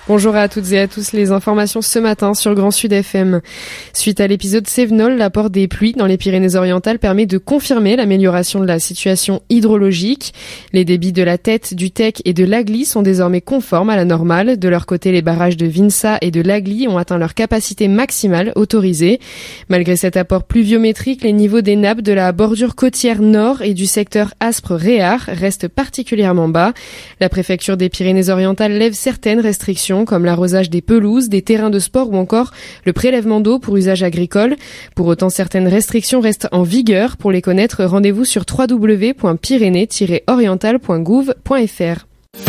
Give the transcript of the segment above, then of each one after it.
Bonjour à toutes et à tous, les informations ce matin sur Grand Sud FM. Suite à l'épisode Cévenol, l'apport des pluies dans les Pyrénées-Orientales permet de confirmer l'amélioration de la situation hydrologique. Les débits de la Tête, du Tech et de l'Agly sont désormais conformes à la normale. De leur côté, les barrages de Vinça et de l'Agly ont atteint leur capacité maximale autorisée. Malgré cet apport pluviométrique, les niveaux des nappes de la bordure côtière nord et du secteur Aspre-Réard restent particulièrement bas. La préfecture des Pyrénées-Orientales lève certaines restrictions comme l'arrosage des pelouses, des terrains de sport ou encore le prélèvement d'eau pour usage agricole. Pour autant, certaines restrictions restent en vigueur. Pour les connaître, rendez-vous sur www.pyrénées-orientales.gouv.fr.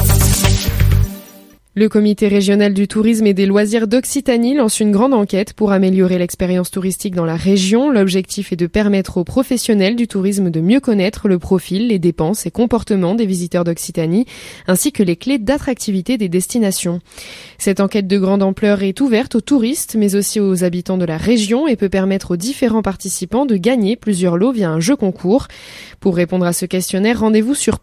Le comité régional du tourisme et des loisirs d'Occitanie lance une grande enquête pour améliorer l'expérience touristique dans la région. L'objectif est de permettre aux professionnels du tourisme de mieux connaître le profil, les dépenses et comportements des visiteurs d'Occitanie, ainsi que les clés d'attractivité des destinations. Cette enquête de grande ampleur est ouverte aux touristes, mais aussi aux habitants de la région et peut permettre aux différents participants de gagner plusieurs lots via un jeu concours. Pour répondre à ce questionnaire, rendez-vous sur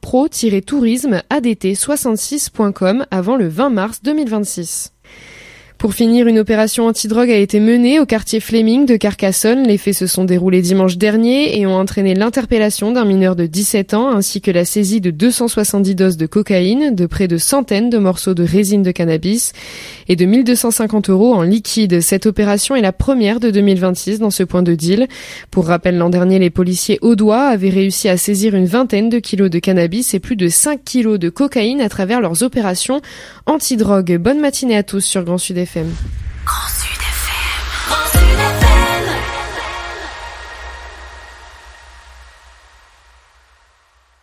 pro-tourisme-adt66.com avant le 20 mars 2026. Pour finir, une opération antidrogue a été menée au quartier Fleming de Carcassonne. Les faits se sont déroulés dimanche dernier et ont entraîné l'interpellation d'un mineur de 17 ans ainsi que la saisie de 270 doses de cocaïne, de près de centaines de morceaux de résine de cannabis et de 1 250 € en liquide. Cette opération est la première de 2026 dans ce point de deal. Pour rappel, l'an dernier, les policiers audois avaient réussi à saisir une vingtaine de kilos de cannabis et plus de 5 kilos de cocaïne à travers leurs opérations antidrogue. Bonne matinée à tous sur Grand Sud FM.